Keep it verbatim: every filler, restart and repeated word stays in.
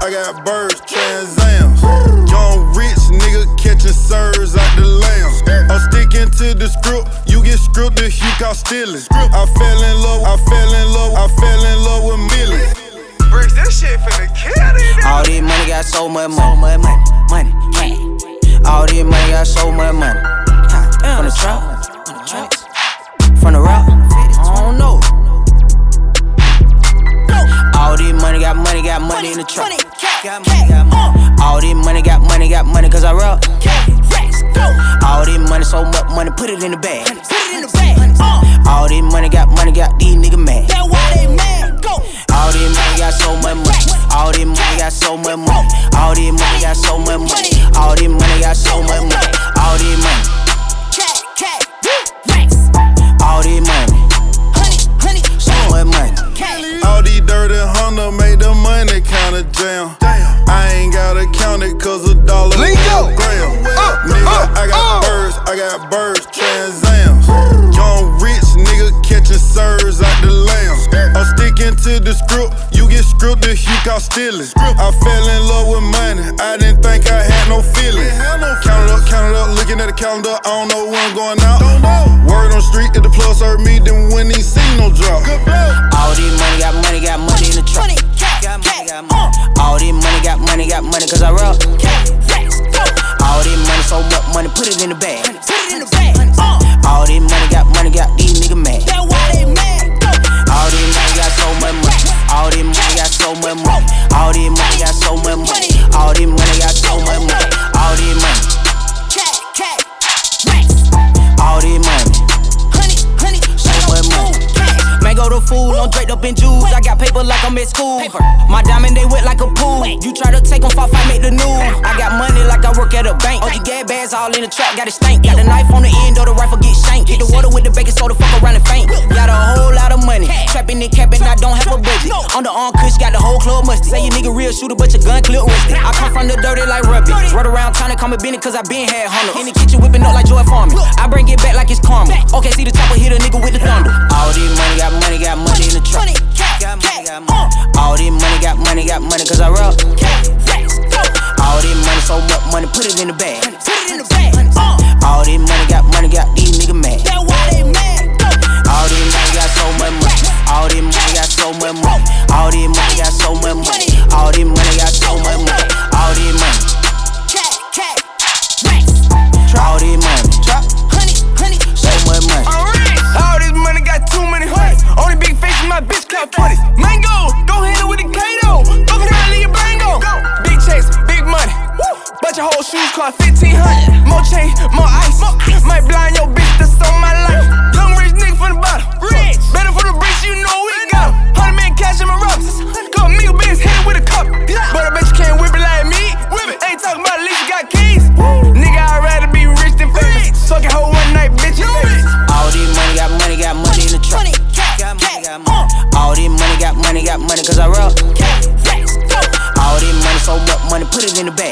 I got birds, Transams. Young rich nigga catching serves out the lambs. I'm sticking to the script, you get scripted, you caught stealing. I fell in love, I fell in love, I fell in love with millions. Bricks, this shit finna kill these niggas. All this money got so much money, money, money, money. All this money got so much money. From the trap, from the rock, I don't know. All this money got money, got money in the trap. Got money, got money. All this money got money, got money, cause I rock. All this money, so much money, put it in the bag. All this money got money, got these niggas mad. That's why they mad. Go. All this money got so much money. All this money got so much money. All this money got so much money. All this money got so much money. All this money. All this money. So much money. All these dirty hunter make the money kinda jam. I ain't gotta count it cause a dollar a gram. Nigga, I got birds, I got birds, Transams. Young rich nigga catching serves out the lambs. I'm sticking to the script, you get scripted, you caught stealing. I fell in love with money, I didn't think I had no feelings. Count it up, count it up, looking at the calendar, I don't know when I'm going out. Word on the street, if the plus hurt me, then we ain't seen no drop. All this money got money, got money in the trap. Got money, got money. All this money got money, got money, cause I rock. All this money, so much money, put it in the bag. All this money got money, got these niggas mad. That's why they mad. All this money got so much money. All this money got so much money. All this money got so much money. All this money got so much money. All this money. All this money. So much money. Man, go to fool, I'm draped up in jewels. I got paper like I'm at school. My diamond, they wet like a pool. You try to take them, fall, fight, make the news. I got money like I work at a bank. O G gas bags all in the trap, got it stank. Got the knife on the end of the rifle, get shanked. Hit the water with the baking soda, fuck around and faint. Got a whole lot of money. Trapping and capping, I don't have a budget. On the arm kush, got the whole club musty. Say you nigga real shooter, but your gun clip rusty. I come from the dirty like rugby. Run around town and call me Benny, cause I been had hundred. In the kitchen whipping up like Joy Farmer. I bring it back like it's karma. Okay, see the chopper, hit a nigga with the thunder. All this money got money, got money in the trap. Got money, got money. All this money got money, got money, cause I rock. All this money, so much money, put it in the bag. All this money got money, got these niggas mad. That's why they mad. All this money got so much money. All this money got so much money. All this money got so much money. All this money got so much money. All this money. All this money. So much money. All this money got too many honeys. Only big face in my bitch clout twenties. Mango, go hit it with the Kato. Fuck around, leave your brain go. Big checks, big money. Bunch of whole shoes cost fifteen hundred. More chain, more ice. Might blind your bitch, that's on my life. Young rich nigga from the bottom. Rich. Better for the bricks, you know we got 'em. Hundred million cash in my rocks. Couple meal bins, hit it with a cup. But I bet you can't whip it like me. Ain't talking about at least you got keys. Nigga, I'd rather be rich than famous. Suck a hoe one night, bitch. All this money got money, got money in the trap. Got money, got money. All this money got money, got money, cause I rock. All this money, so much money, put it in the bag.